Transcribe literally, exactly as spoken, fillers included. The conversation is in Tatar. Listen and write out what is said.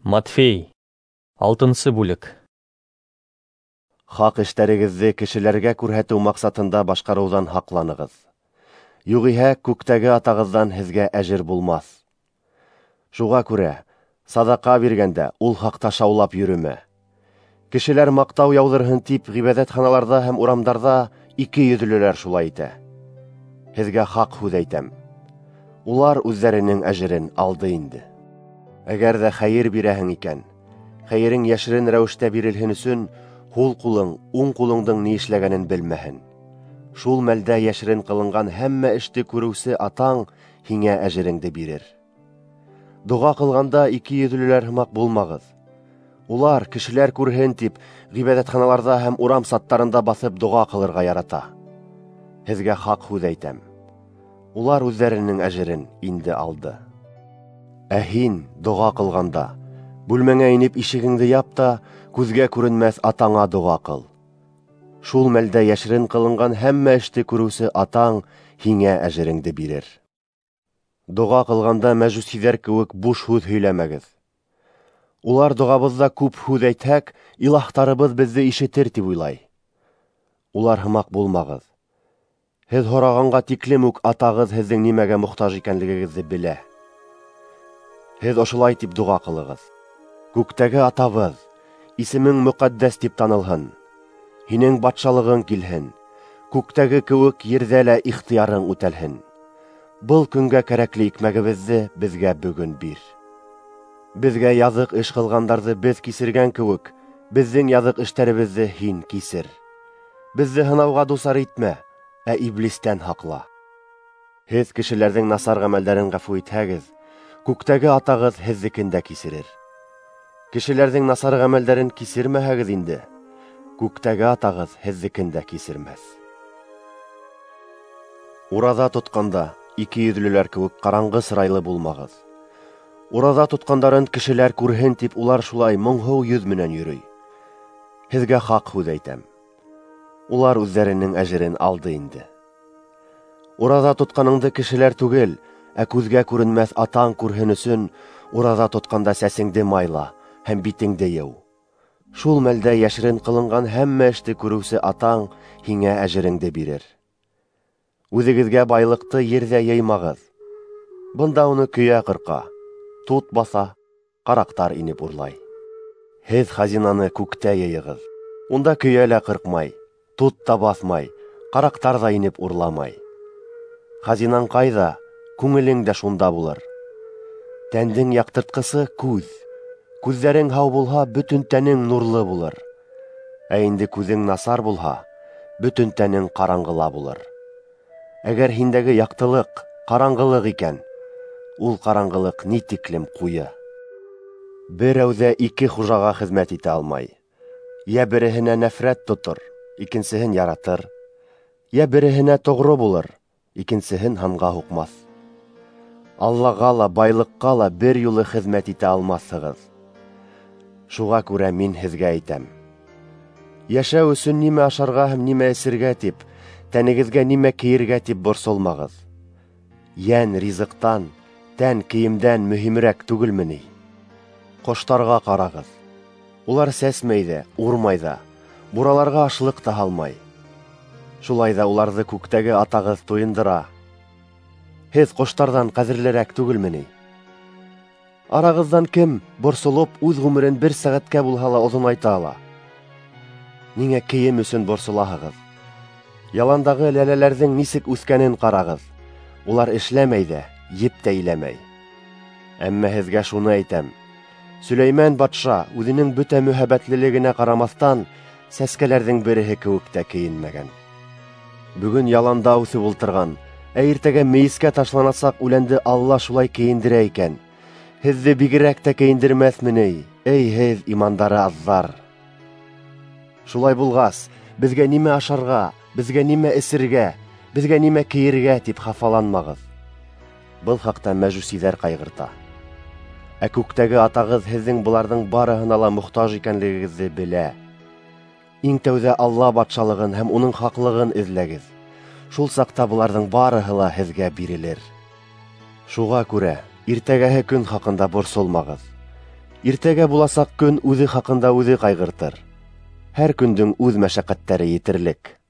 Матфей, алтынсы бүлек. Хак эштәрегезне кешеләргә күрһәтү максатында башкарудан хакланыгыз. Югыйһә күктәге атагыздан һезгә әҗер булмас. Шуга күрә, садака биргәндә ул хакта шаулап йөрөмә. Кешеләр мактау яудырһын тип гыйбадәтханаларда һәм урамдарда ике йөҙлөләр шулай итә. Һезгә хак һүҙ әйтәм. Улар үзләренең әҗерен алды инде. Әгәр дә хәйер бирәһең икән, хәйерең яшерен рәвештә бирелһен өсөн, һул кулың, уң кулыңдың ни эшләгәнен белмәһен. Шул мәлдә яшерен кылынган һәммә эште күреүсе атаң һиңә әҗереңде бирер. Дуга кылганда ике йөҙлөләр һымак булмагыз. Улар кешеләр күрһен тип гыйбадәтханаларда һәм урам саттарында басып дуга кылырга ярата. Һезгә хак һүҙ әйтәм. Улар үзләренең әҗерен инде алды. Ә һин дуга кылганда, бүлмәңә инеп ишегеңде яп та, күзгә күренмәс атаңа дуга кыл. Шул мәлдә яшерен кылынган һәммә эште күреүсе атаң һиңә әҗереңде бирер. Дуга кылганда мәҗүсиләр кеүек буш һүҙ һөйләмәгез. Улар дугабызда күп һүҙ әйтһәк, илаһтарыбыз безне ишетер дип уйлай. Улар һымак булмагыз. Һез һораганга тиклем үк атагыз һезнең нимәгә мохтаж икәнлегегезне белә. Һез ошолай тип дуга кылыгыз. Күктәге атабыз, исемең мөкатдәс дип танылһын. Һинең батшалыгың килһен. Күктәге кеүек ердә лә ихтыярың үтәлһен. Был көнгә кәрәкле икмәгебезне безгә бүген бир. Безгә язык эш кылгандарны без кисергән кеүек, безнең язык эштәребезне һин кисер. Безне һынауга дусар итмә, ә иблистән һакла. Һез кешеләрнең насар гамәлләрен гафу итһәгез, күктәге атагыз һезнекен дә кисерер. Кешеләрнең насар гамәлләрен кисермәһәгез инде, күктәге атагыз һезнекен дә кисермәс. Ураза тотканда ике йөҙлөләр кеүек караңгы сырайлы булмагыз. Ураза тоткандарын кешеләр күрһен тип улар шулай моңһыу йөз менән йөрөй. Һезгә хак һүҙ әйтәм. Улар үзләренең әҗерен алды инде. Ураза тотканыңды кешеләр түгел, ә күзгә күренмәс атаң күрһен өсөн, ураза тотканда сәсеңде майла һәм битеңде йыу. Шул мәлдә яшерен кылынган һәммә эште күреүсе атаң һиңә әҗереңде бирер. Үзегезгә байлыкты ердә йыймагыз. Бында уны көйә кырка, тут баса, карактар инеп урлай. Һез хазинаны күктә йыйыгыз. Унда көйә лә кыркмай, тут та басмай, карактар да инеп урламай. Хазинаң кайда, күңелең дә шунда булыр. Тәндең яктырткысы күз. Күзләрең һау булһа, бөтен тәнең нурлы булыр. Ә инде күзең насар булһа, бөтен тәнең караңгыла булыр. Әгәр һиндәге яктылык караңгылык икән, ул караңгылык ни тиклем куйы. Берәү ике хужага хезмәт итә алмай. Я береһенә нәфрәт тотыр, икенсеһен яратыр. Я береһенә тоғро булыр, икенсеһен һанга һуҡмаҫ. Аллаға ла, байлыҡҡа ла бер юлы хеҙмәт итә алмаҫһығыҙ. Шуға күрә мин һеҙгә әйтәм. Йәшәү өсөн нимә ашарға һәм нимә эсергә тип, тәнегеҙгә нимә кейергә тип борсолмағыҙ. Йән ризыҡтан, тән кейемдән мөһимерәк түгелме ни? Ҡоштарға ҡарағыҙ. Улар сәсмәй ҙә, урмай ҙа, бураларға ашлыҡ та һалмай. Шулай ҙа уларҙы күктәге атағыҙ туйындыра. Һеҙ ҡоштарҙан ҡәҙерлерәк түгелме ни? Арағыҙҙан кем, борсолоп, үҙ ғүмерен бер сәғәткә булһа ла оҙонайта ала? Ниңә кейем өсөн борсолаһығыҙ? Яландағы ләләләрҙең нисек үҫкәнен ҡарағыҙ. Улар эшләмәй ҙә, еп тә иләмәй. Әммә һеҙгә шуны әйтәм. Сөләймән батша үҙенең бөтә мөһабәтлелегенә ҡарамаҫтан, сәскәләрҙең береһе кеүек тә кейенмәгән. Бөгөн яланда үҫеп ултырған, ә иртәгә мейескә ташланасаҡ үләнде Алла шулай кейендерә икән. Һеҙҙе бигерәк тә кейендермәҫме ни? Эй һеҙ, имандары аҙҙар! Шулай булғас, беҙгә нимә ашарға, беҙгә нимә эсергә, беҙгә нимә кейергә тип хафаланмағыҙ. Был хаҡта мәжүсиләр ҡайғырта. Ә күктәге атағыҙ һеҙҙең быларҙың барыһына ла мохтаж икәнлегегеҙҙе белә. Иң тәүҙә Алла батшалығын һәм уның хаҡлығын эҙләгеҙ. Шул саҡта быларҙың барыһы ла һеҙгә бирелер. Шуға күрә, иртәгәһе көн хаҡында борсолмағыҙ. Иртәгә буласак көн үҙе хакында үҙе ҡайғыртыр. Һәр көндөң үҙ мәшәҡәттәре етерлек.